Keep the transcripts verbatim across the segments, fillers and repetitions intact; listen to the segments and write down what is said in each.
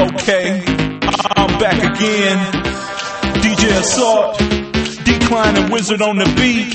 Okay, I'm back again. D J Assault, Decline and Wizard on the beat.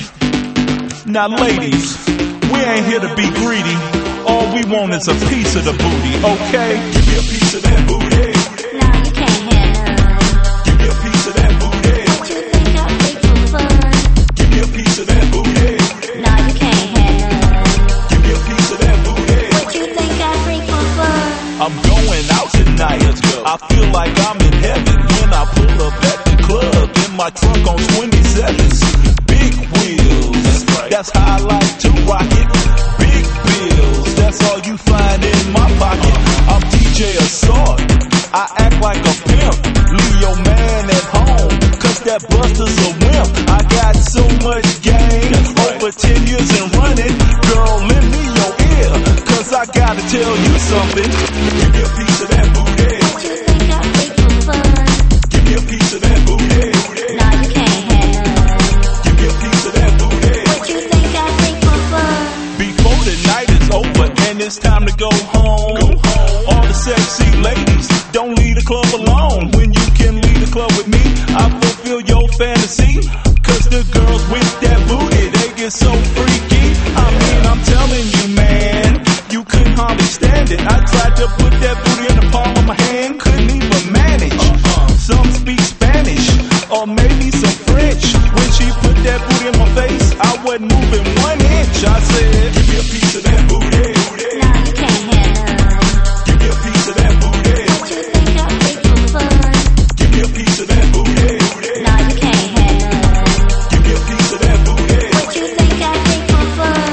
Now ladies, we ain't here to be greedy. All we want is a piece of the booty, okay? Give me a piece of that booty. Now you can't have. Give me a piece of that booty. What you think I think for fun? Give me a piece of that booty. Now you can't have. Give me a piece of that booty. What you think I think for fun? I'm going out tonight. I feel like I'm in heaven when I pull up at the club in my trunk on twenty-sevens. Big wheels, that's right. That's how I like to rock it. Big bills, that's all you find in my pocket. I'm D J Assault, I act like a pimp. Leave your man at home, cause that Buster's a wimp. I got so much game, over ten years and running. Girl, lend me your ear, cause I gotta tell you something. Give me a piece of that booty. What you think I think for fun? Give me a piece of that booty. Now you can't have. Give me a piece of that booty. What you think I think for fun? Before the night is over and it's time to go home, go home. All the sexy ladies, don't leave the club alone. When you can leave the club with me, I fulfill your fantasy. Cause the girls with that booty, they get so freaky. I mean, I'm telling you, man, you couldn't hardly stand it. I tried to put that booty in the palm of my hand, couldn't even manage. Uh-uh. Some speak Spanish, or maybe some French. When she put that booty in my face, I wasn't moving one inch. I said, give me a piece of that booty. Now you can't have. Give me a piece of that booty. What you think I think for fun? Give me a piece of that booty. Now you can't have. Give me a piece of that booty. What you think I think for fun?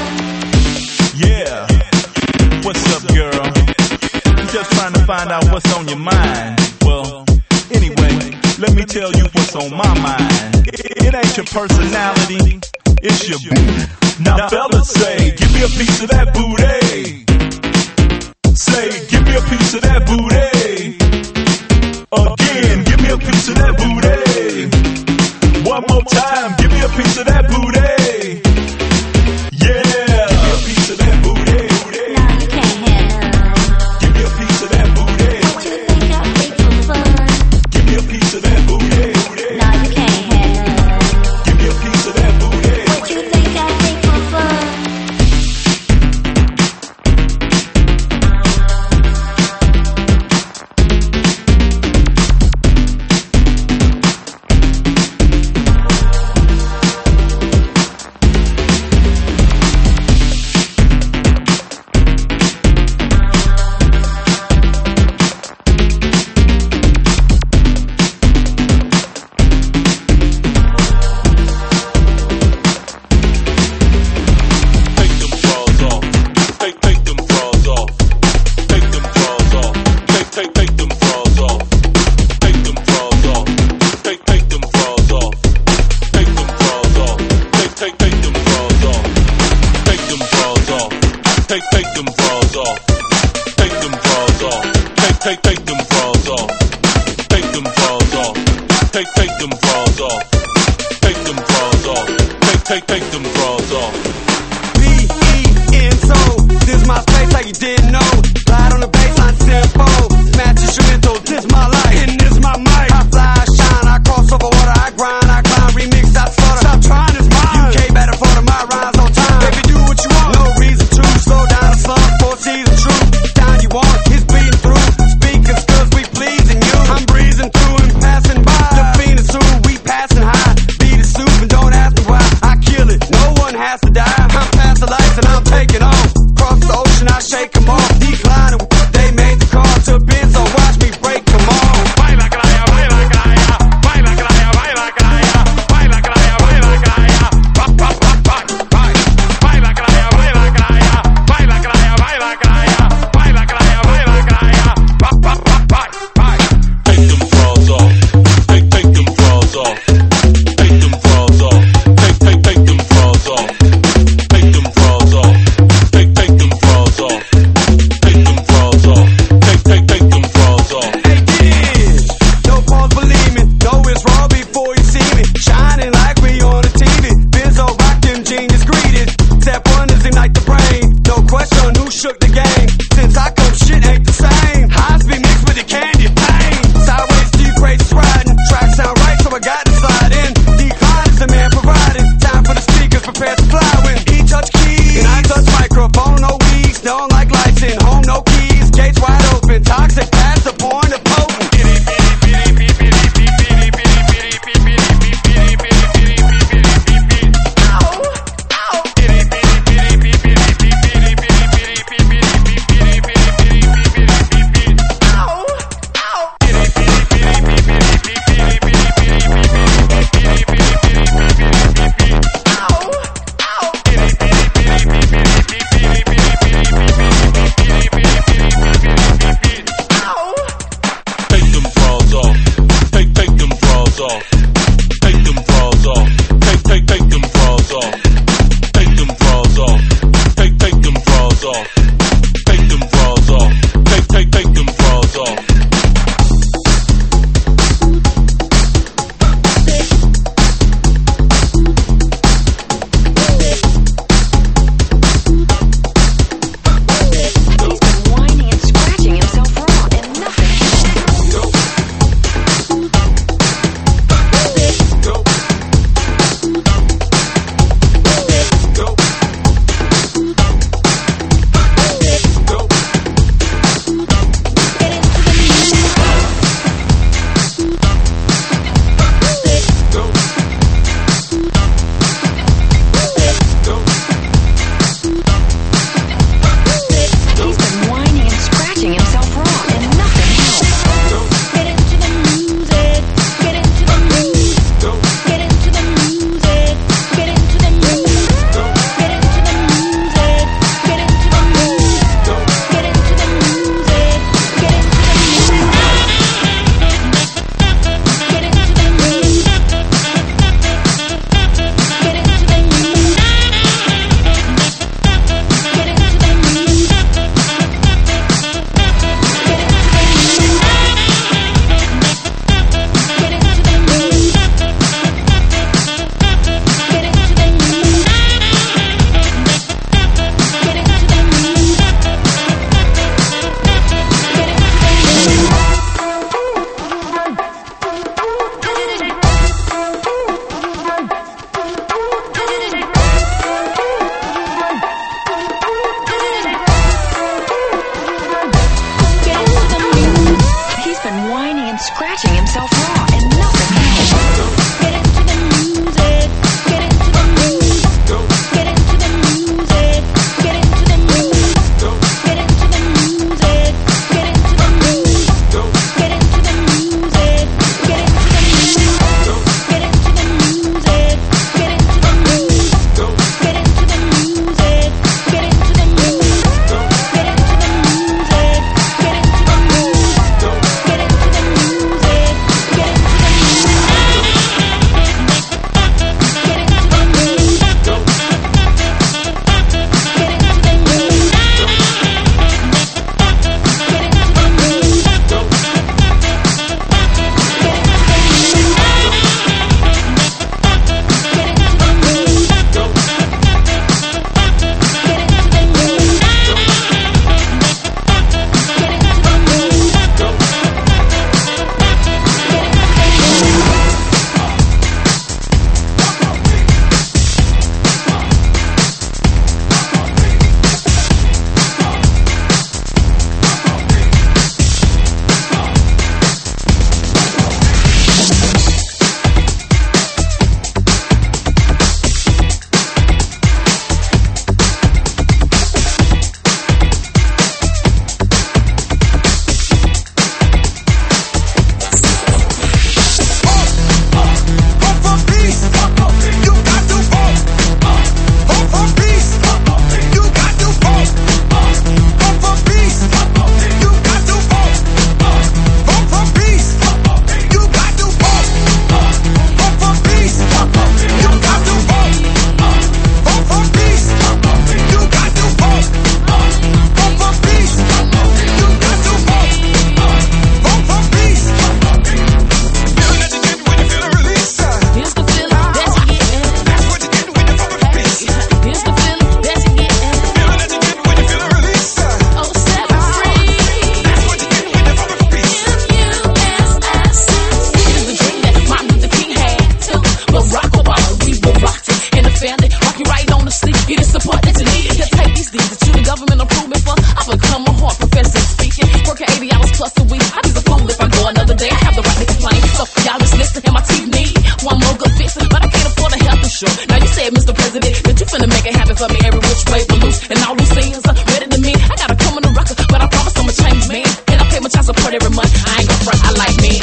Yeah. What's up, girl? I'm just trying to find out what's on your mind. Well, anyway, let me tell you what's on my mind. It ain't your personality, it's your booty. Now, fellas say, give me a piece of that booty. Say, give me a piece of that booty. Again, give me a piece of that booty. One more time, give me a piece of that booty. Yeah, give me a piece of that booty. Now you can't have. Give me a piece of that booty. What you think I think for fun? Give me a piece of that booty. Now you can't have. Give me a piece of that booty. What you think I think for fun? Take, take them bras off. Take them bras off. Take, take, take them bras off. Take them bras off. Take, take them bras off. Take them bras off. Take, take, take them bras off. B E N S O, this is my space like you didn't know. Slide on the baseline, simple. Match instrumental, this my life, and this my mic. I fly, I shine, I cross over water, I grind, I climb, remix, I stutter. Stop trying, it's mine. U K better for the my rhymes on time. Baby, do what you want. No reason to slow down the slump, four seasons true. Down you want, it's bleeding through. Speakers, cause we pleasing you. I'm breezing through and passing by. The fiend is who we passing high. Beat is soup and don't ask me why. I kill it, no one has to die. I'm past the lights and I'm taking off. Cross the ocean, I shake them off. once a week. I'd be a fool if I go another day. I have the right to complain. So y'all just listen and my teeth need one more good fix, but I can't afford a health insurance. Now you said, Mister President, that you finna make it happen for me every which way but loose. And all loose ends are ready to mend. I gotta come on the record, but I promise I'ma change, man. And I pay my child support every month. I ain't gon' front, I like men.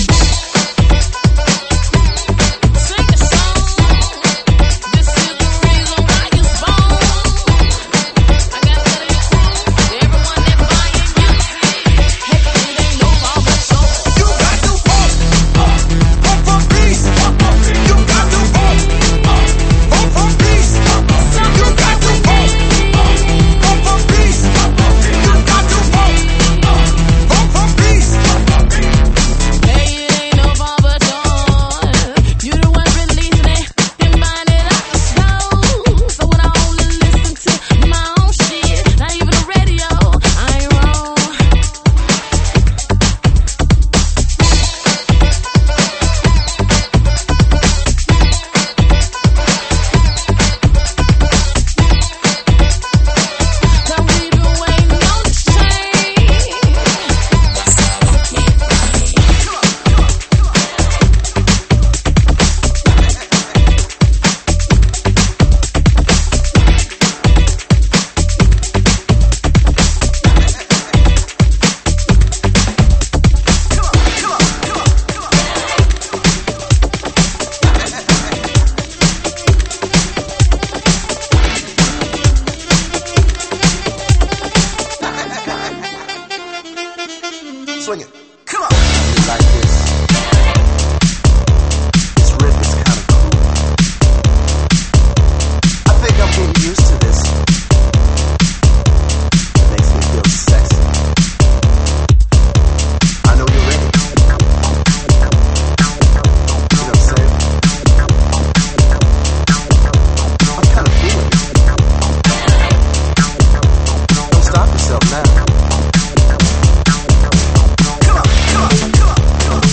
Swing it. Come on. Like this. This rhythm is kind of cool. I think I'm getting used to this. It makes me feel sexy. I know you're ready. You know what I'm saying? I'm kind of feeling it. Don't stop yourself now. Come on, come on, come on.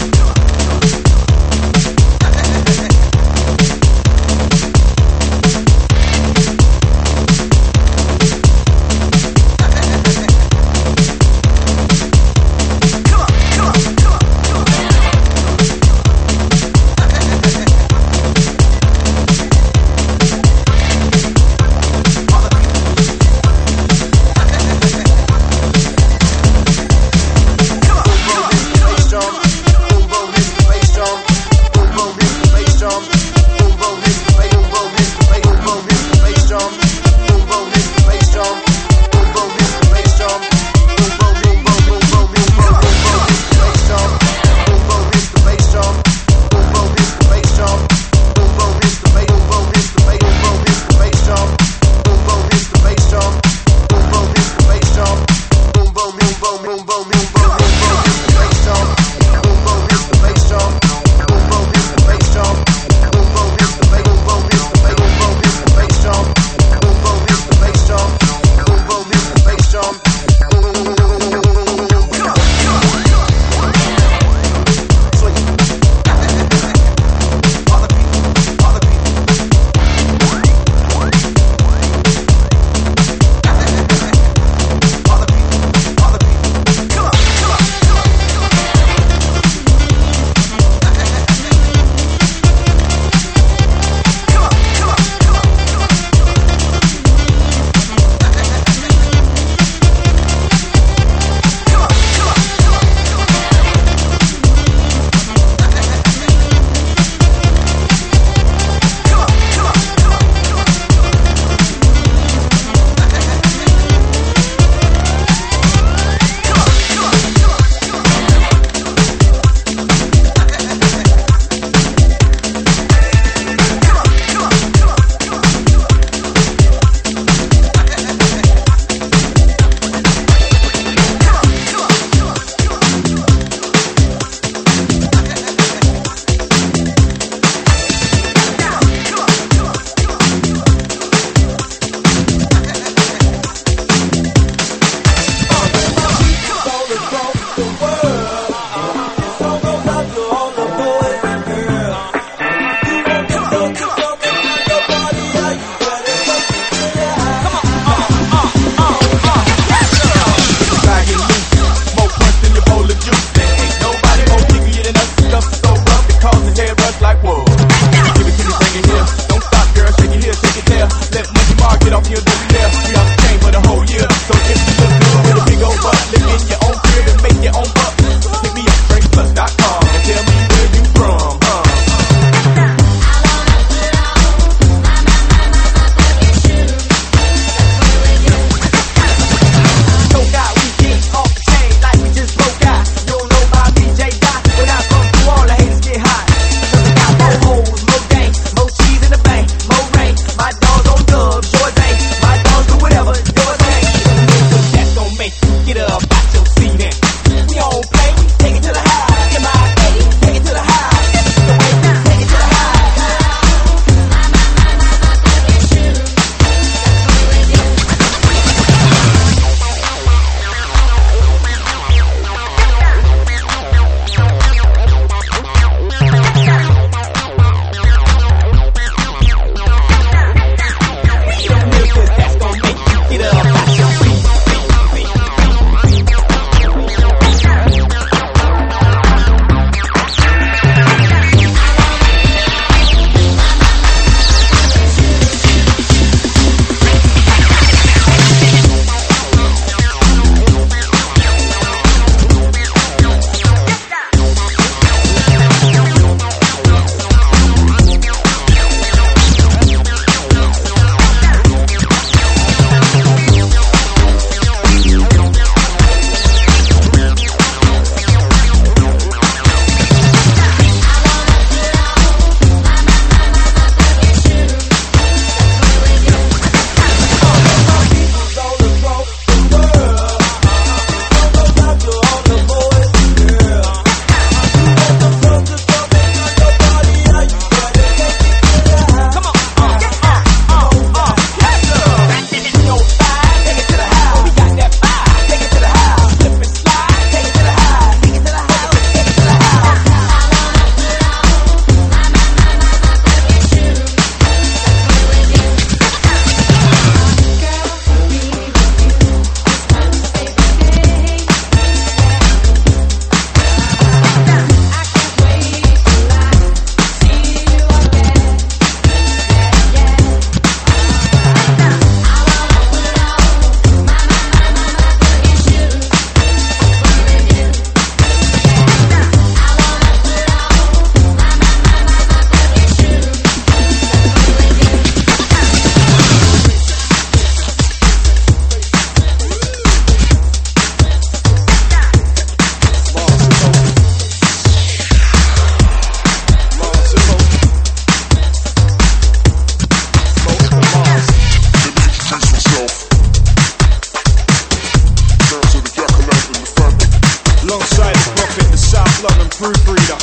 prophet, the South London proofreader.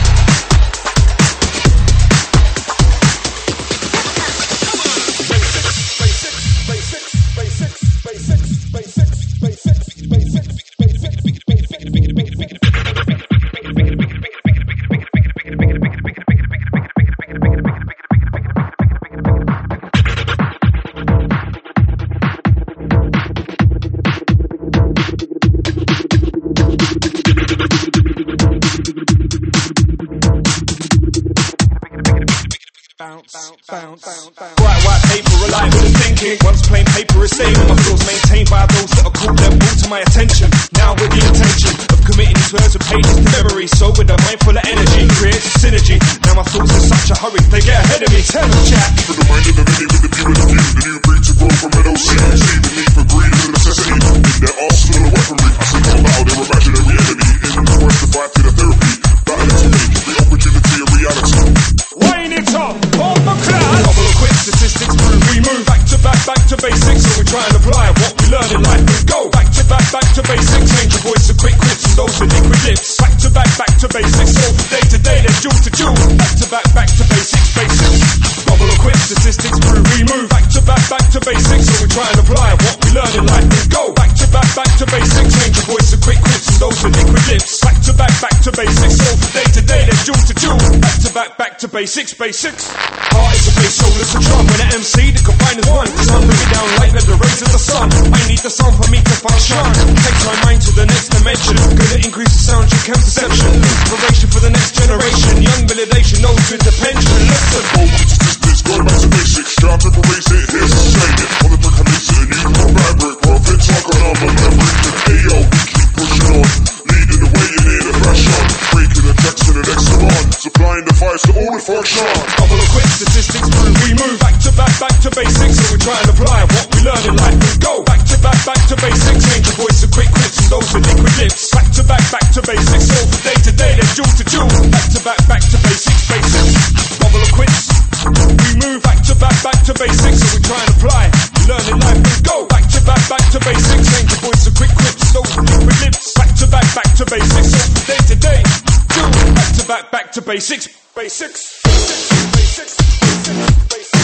Bright white paper, reliant with the thinking. Once plain paper is saving, my thoughts maintained by those that are called them brought to my attention. Now with the intention of committing these words of pages to memory, so with a mind full of energy, creates a synergy. Now my thoughts in such a hurry, they get ahead of me. Tell them, chat. For the mind of the many with the view of the few, the new breed to grow from N O C. See the need for greed is a necessity. In their arsenal of weaponry, I say out loud their imaginary enemy. In the quest to fight to the therapy, battling to make the opportunity a reality. Wind it up, on the cloud. Couple of quick statistics prove we move back to back, back to basics. So we try and apply what we learn in life and go back to back, back to basics. Change your voice to quick quits and those with liquid lips. Back to back, back to basics. So from day to day, there's jewels to jewels. Back to back, back to basics, basics. Couple of quick statistics prove we move back to back, back to basics. So we try and apply what we learn in life and go back to back, back to basics. Change your voice to quick quits and those with liquid lips. Back to back, back to basics. So from day to day, there's jewels to jewels. Back to back, back to basics, basics. Heart is a bass, soul is a drum. When an M C, the combine is one. Cause I'm bringing down light like the rays of the sun. I need the sound for me to function. Take my mind to the next dimension. Gonna increase the sound you can perception. Inspiration for the next generation. Young validation knows with the pension. Listen. Statistics, going back to basics. Down to erase it, here's the saying it. On the brick I lace it, and use more fabric. Profit talk on our memory. Ayo, we keep pushing on. Leading the way in the fashion. Breaking the text in the next salon. Supplying the fires to all the function. Couple of quick statistics prove we move back to back, back to basics. So we try and apply what we learn in life and go back to back, back to basics. Change your voice to quick quits and those with liquid lips. Back to back, back to basics. So from day to day, there's jewels to jewels. Back to back, back to basics, basics. Couple of quits. We move back to back, back to basics. So we try and apply we learn in life and go back to back, back to basics. Change your voice to quick quits, those with liquid lips. Back to back, back to basics. So from day to day, jewels. Back to back, back to basics, basics. Basics, basics, basics, basics.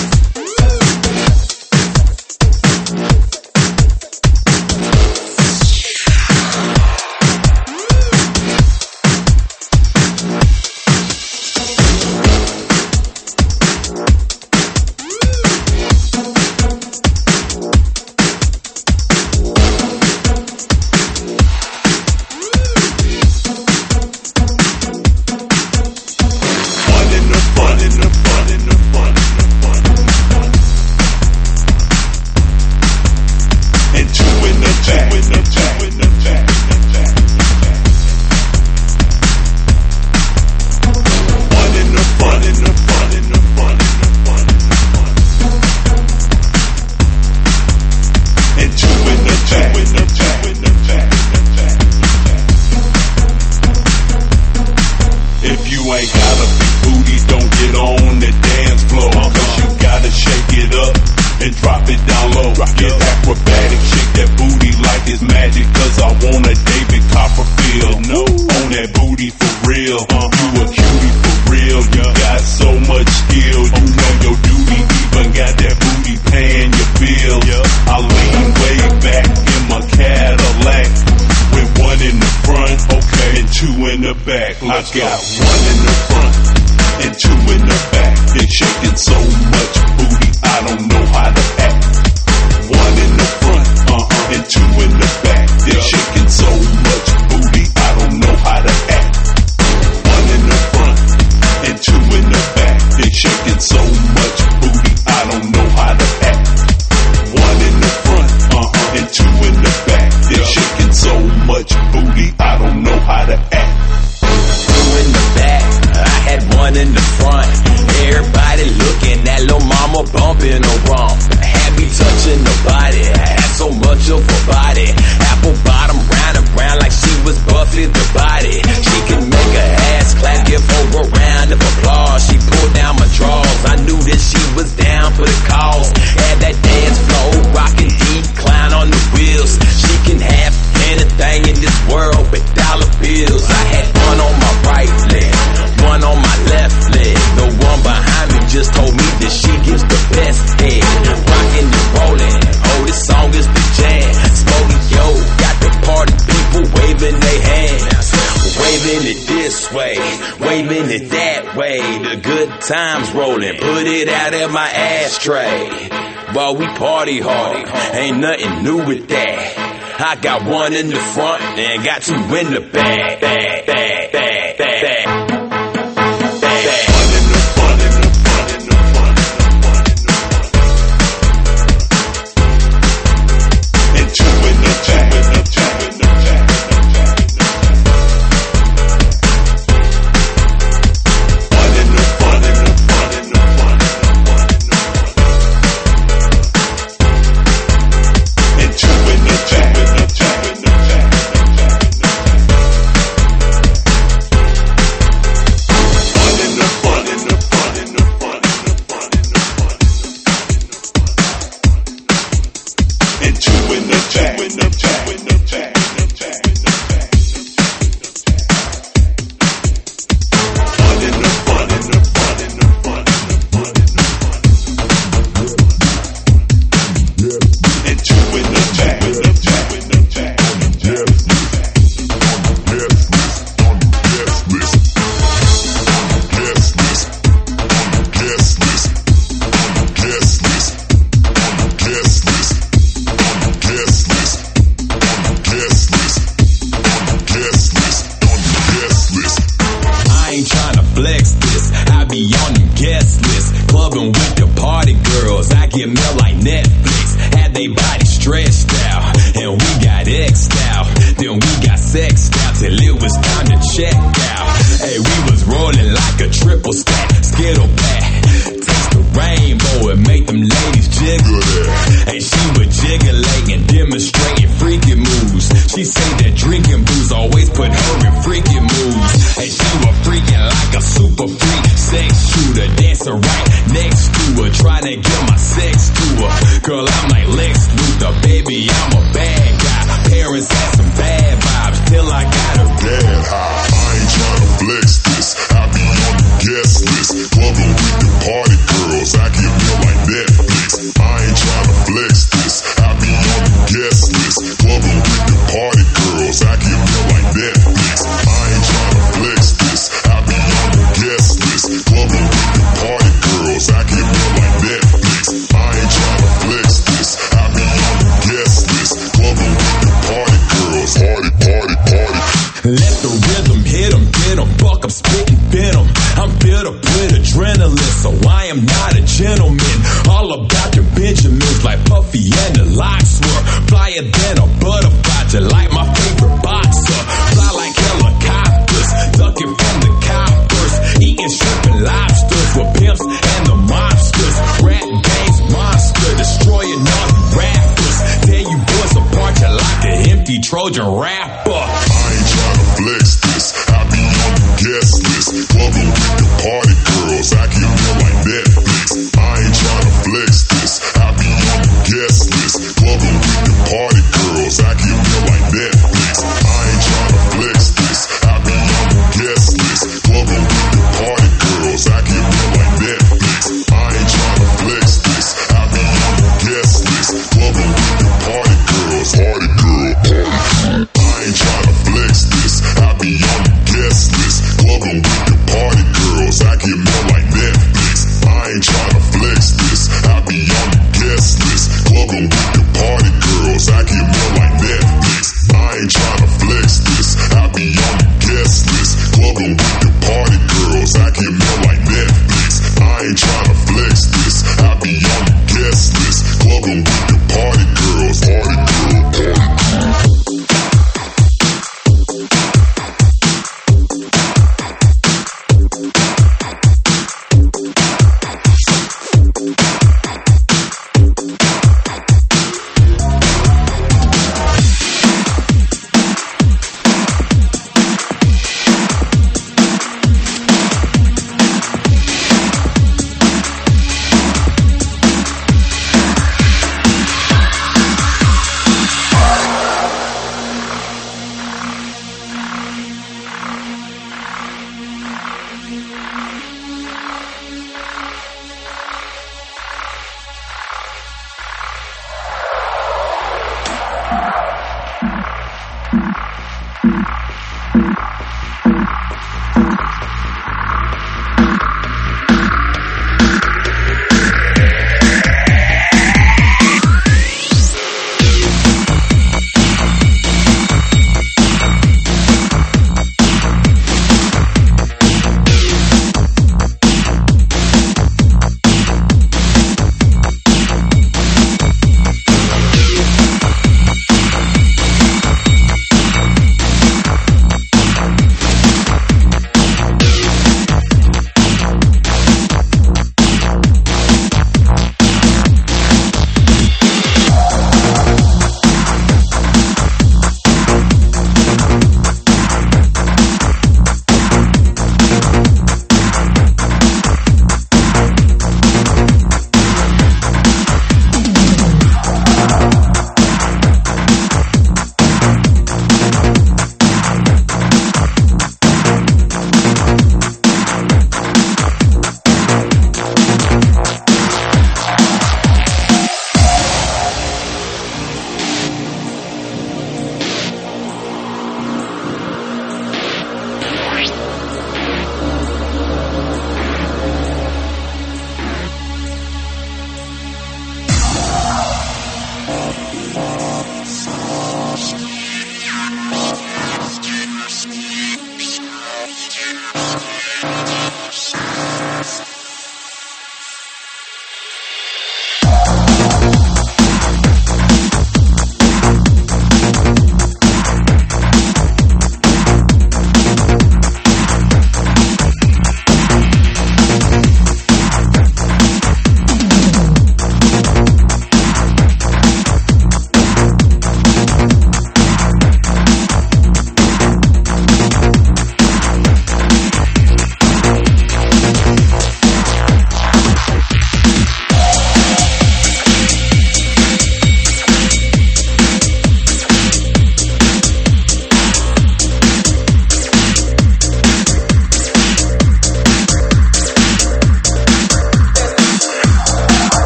I got one in the front and two in the back. They're shaking so much booty, I don't know how to act. One in the front, uh-uh, and two in the back. They're shaking so much booty, I don't know how to act. One in the front and two in the back. They're shaking so much booty, I don't know how to act. One in the front, uh-uh, and two in the back. They're shaking so much booty, I don't know how to act. In the back, I had one in the front. Everybody looking at Lil' Mama bumping around. Had me touching the body, had so much of a body. Apple bottom round and round like she was Buffy the Body. She can make her ass clap, give her a round of applause. She pulled down my drawers, I knew that she was down for the cause. Had that dance floor, rockin' decline on the wheels. She can have anything in this world but dollar bills. I had this way, waving it that way. The good times rolling, put it out in my ashtray. While we party hard, ain't nothing new with that. I got one in the front and got two in the back. back, back, back, back, back. Party girl.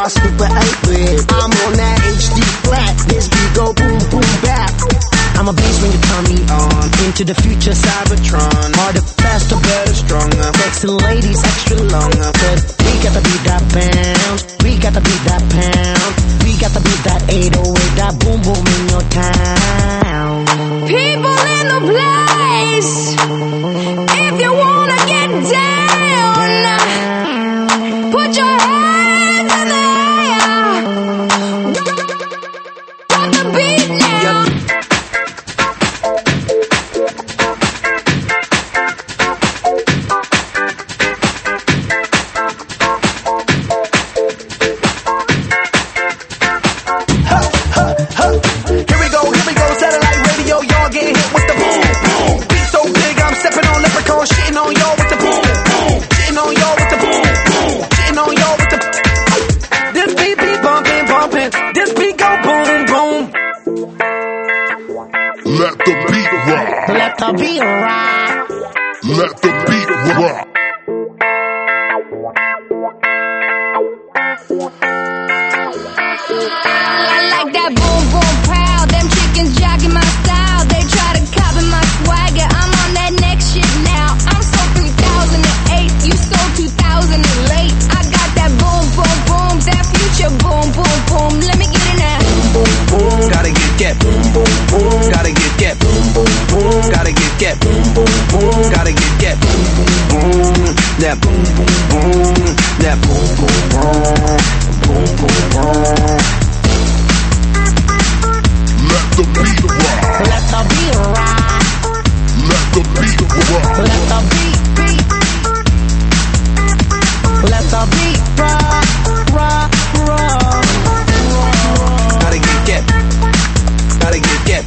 super eight bit. I'm on that H D flat. This beat go boom boom bap. I'm a beast when you turn me on. Into the future, Cybertron. Harder, faster, better, stronger. Sexy ladies, extra longer. Cause we got to beat that bounce. We got to beat that pound. We got to beat that eight oh eight. That boom boom in your town. People in the place. If you wanna get down, put your hands in the air. Got the beat now. Here we go, here we go, satellite radio, y'all getting hit with the boom, boom. Beat so big, I'm stepping on leprechaun, shitting on y'all with the boom, boom. Shitting on y'all with the boom, boom. Shitting on y'all with the. This beat be bumping, bumping. This beat go boom, boom. Let the beat rock. Let the beat rock. Let the beat rock. I like that boom boom pow. Them chickens jogging my style. They try to copy my swagger. I'm on that next shit now. I'm so three thousand eight. You so two thousand eight. I got that boom boom boom. That future boom boom boom. Let me get it now. Boom, boom, gotta get get. Boom, boom, boom, gotta get get. Boom, boom, boom, gotta get get. Boom, boom, boom, gotta get get. Boom, boom, boom. That boom, boom, boom. That boom, boom, boom. Boom, boom, boom. Let the beat rock. Let the beat rock. Let the beat rock. Let the beat beat. Let the beat rock, rock, rock. Gotta get get. Gotta get get.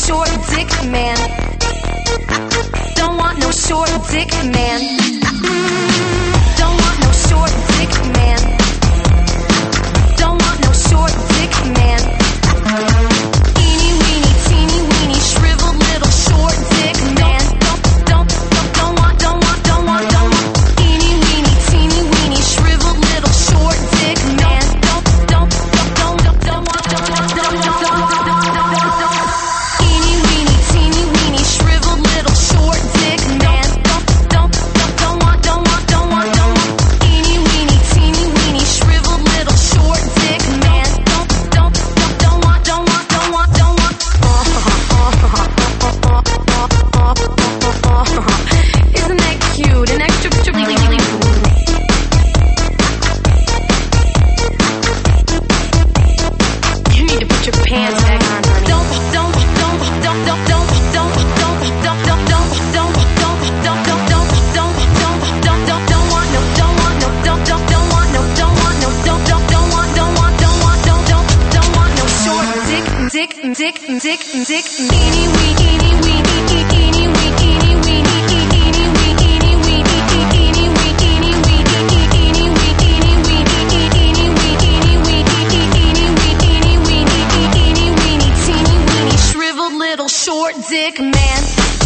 short dick man. Don't want no short dick man. Don't want no short dick man. Don't want no short dick man. Eeny weeny teeny weeny shriveled little short dick man. Don't don't don't don't want don't want don't want don't want. Eeny weeny teeny weeny shriveled little short dick man. Don't don't don't don't don't don't want don't want don't want don't want don't want. Eeny weeny teeny weeny shriveled little short dick man. Don't don't don't don't want don't want don't want don't want. Eeny weeny teeny weeny shriveled little short dick man. Don't don't don't don't want don't want don't want don't want. Isn't that cute? An extra extra really really cool. You need to put your pants back on, honey. Don't don't don't don't don't don't don't don't don't don't don't don't don't don't don't don't don't don't don't want no don't want no don't don't don't want no don't want no don't don't don't want don't want don't want don't don't don't want no short dick dick dick dick dick eeny weeny eeny weeny eeny weeny eeny weeny eeny weeny eeny weeny eeny weeny eeny weeny eeny weeny eeny weeny eeny weeny eeny weeny eeny weeny eeny weeny eeny weeny teeny weeny shriveled little short dick man.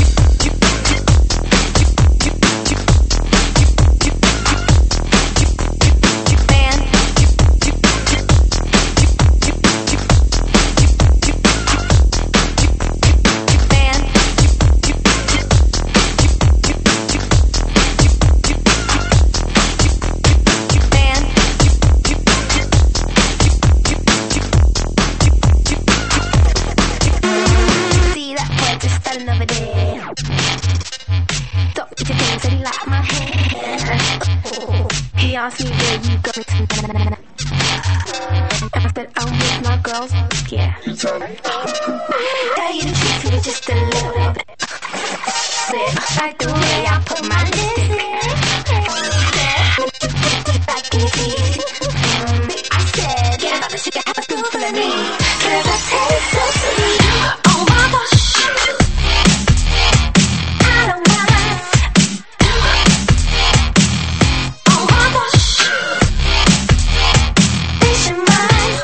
See that boy just standing over there. Don't get your things, said he like my hair. He asked me where you going tonight. And I said I'm with my girls, yeah. Girl, you treat me just a little bit. Like the way I put my lipstick. Put it back in your teeth. I said, yeah, I bet you can have a spoonful of me. Cause I taste so sweet. Oh my gosh. I don't mind. Oh my gosh. This is mine.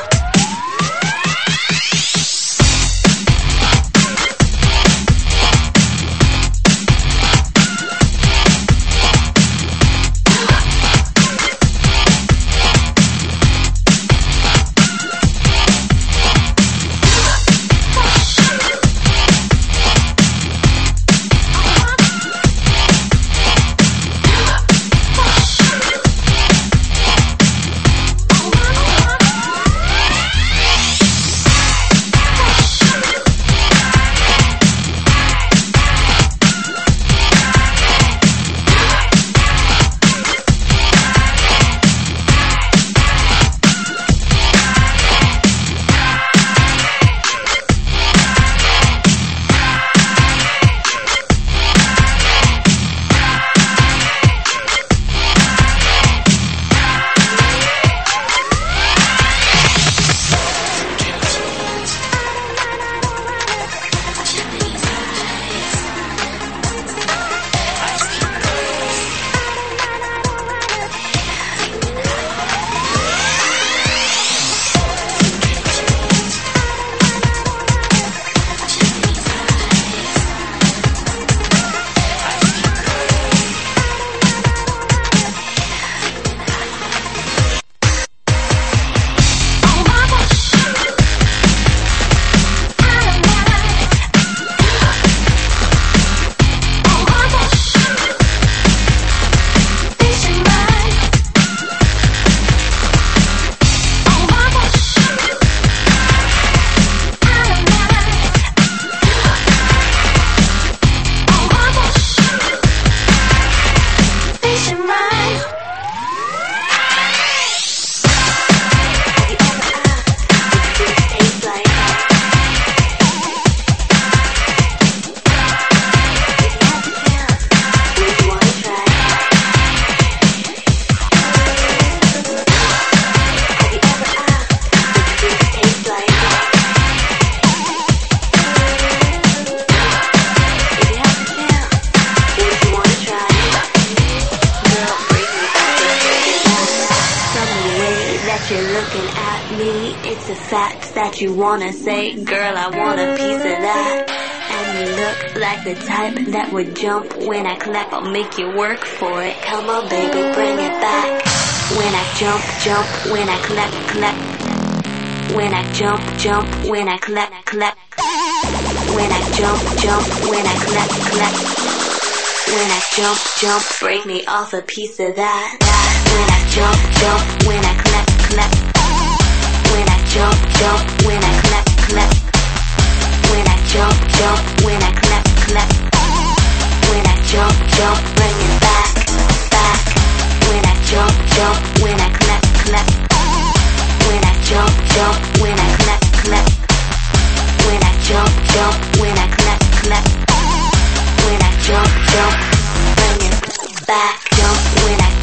facts that you wanna say, girl, I want a piece of that. And you look like the type that would jump when I clap, I'll make you work for it. Come on, baby, bring it back. When I jump, jump, when I clap, clap. When I jump, jump, when I clap, clap. When I jump, jump, when I clap, clap. When I jump, jump, break me off a piece of that. When I jump, jump, when I clap, clap. When I jump, jump, when I clap, clap. When I jump, jump, when I clap, clap. When I jump, jump, bring it back, back. When I jump, jump, when I clap, clap. When I jump, jump, when I clap, clap. When I jump, jump, when I clap, clap. When I jump, jump, bring it back. Jump when I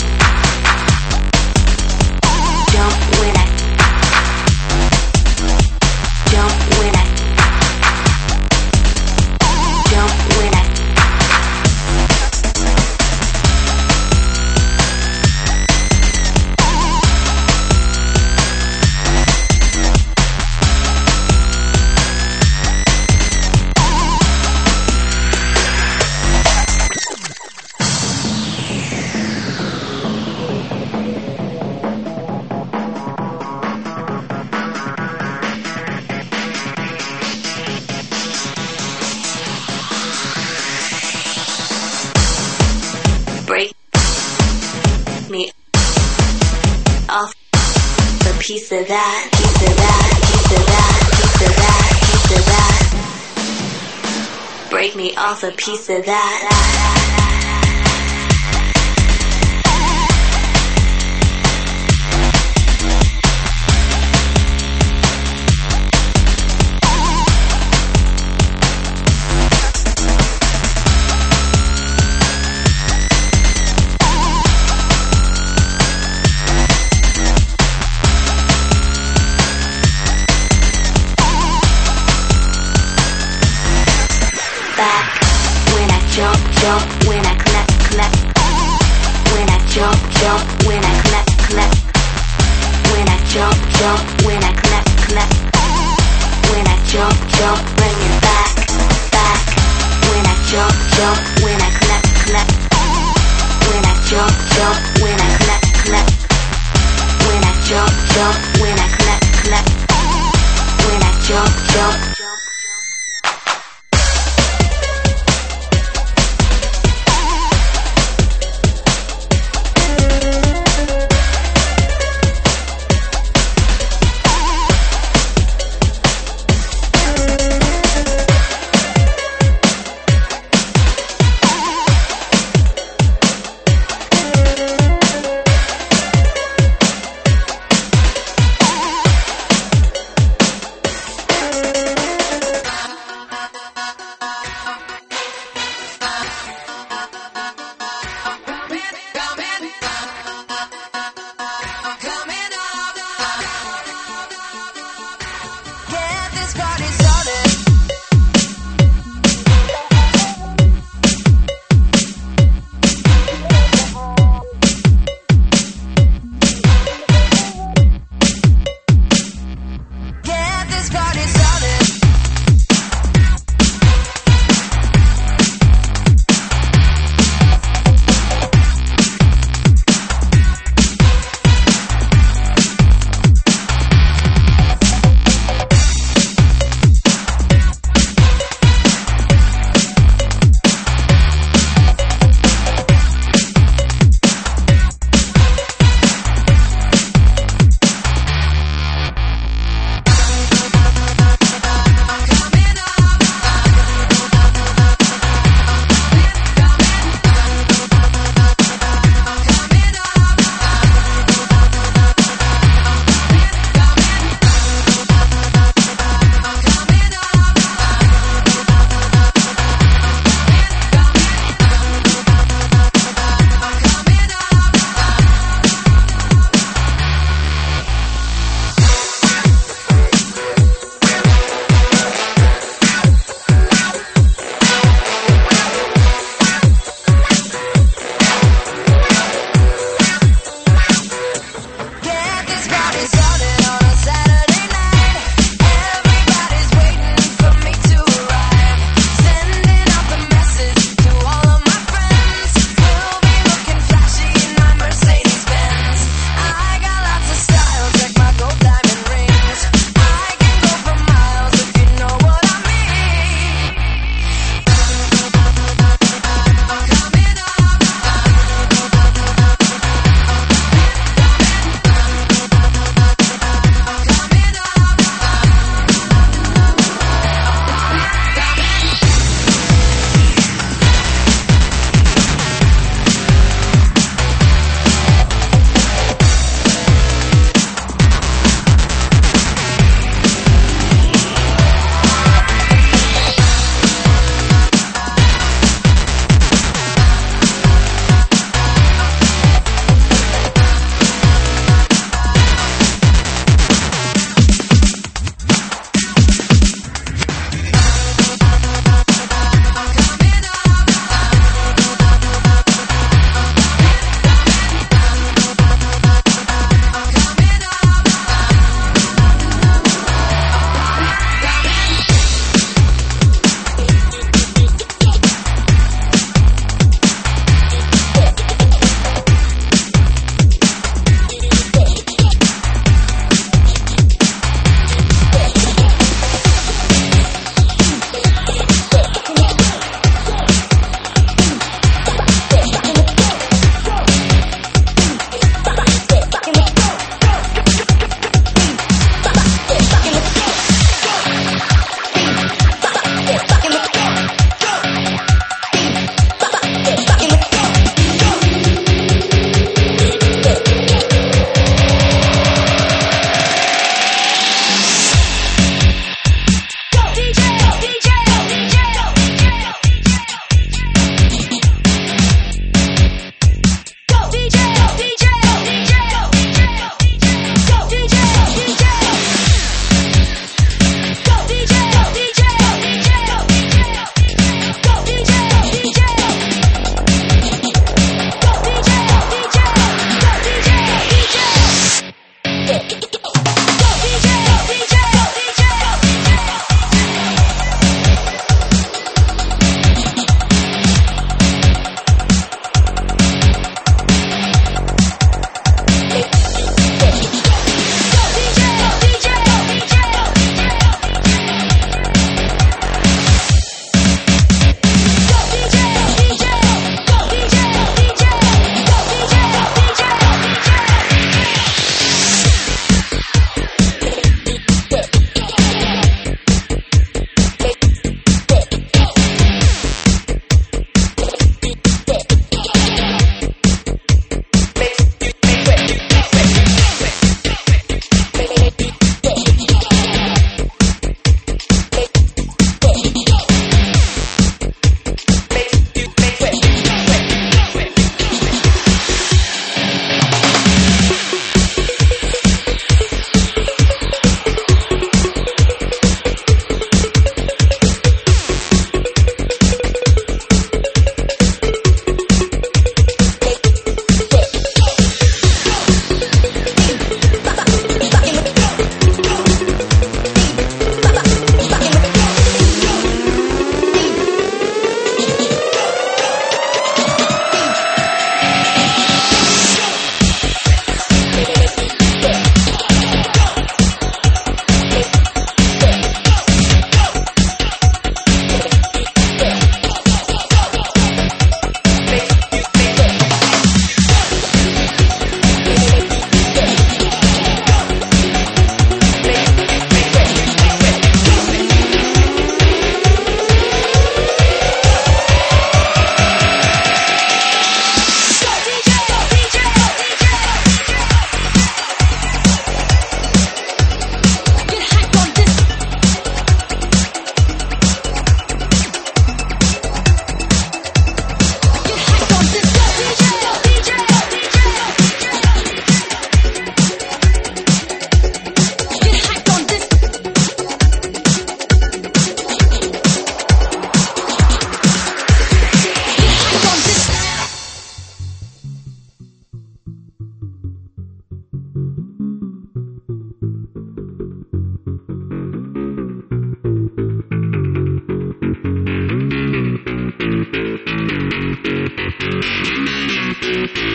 jump when I jump when I jump when I piece of that, piece of that, piece of that, piece of that, piece of that. Break me off a piece of that. Jump when I clap, clap. When I jump, jump, when I clap, clap. When I jump, jump, when I clap, clap. When I jump, jump, bring it back, back. When I jump, jump, when I clap, clap. When I jump, jump, when I clap, clap. When I jump, jump, when I clap, clap. When I jump, jump.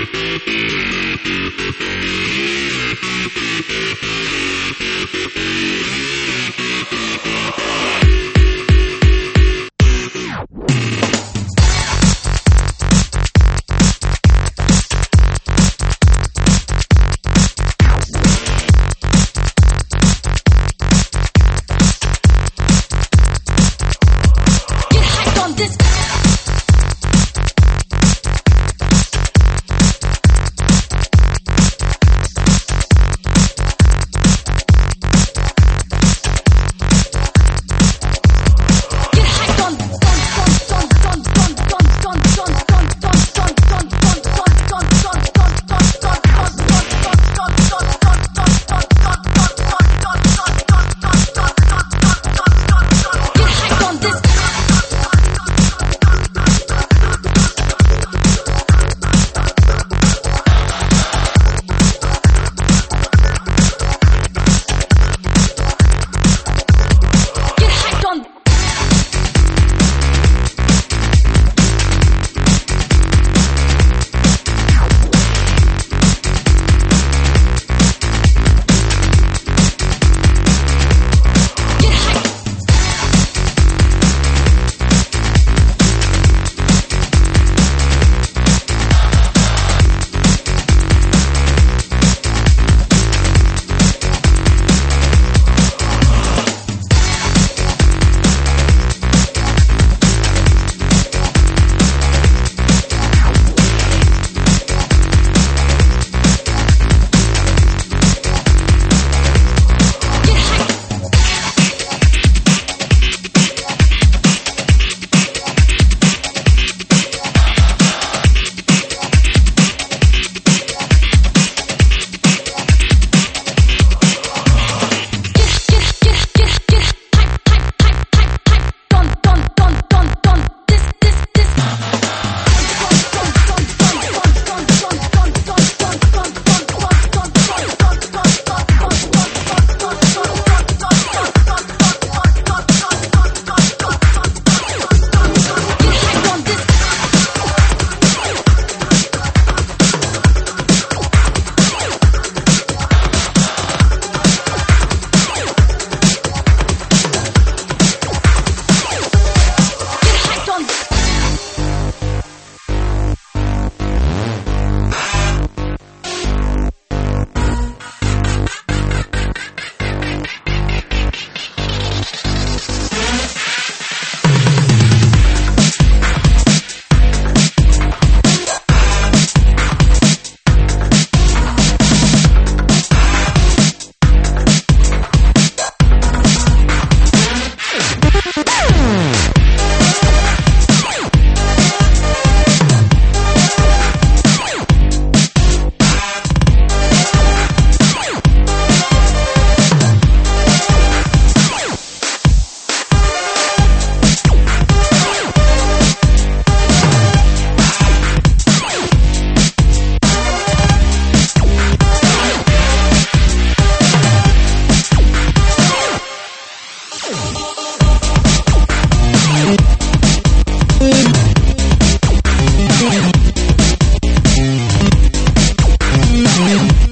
We'll be right back.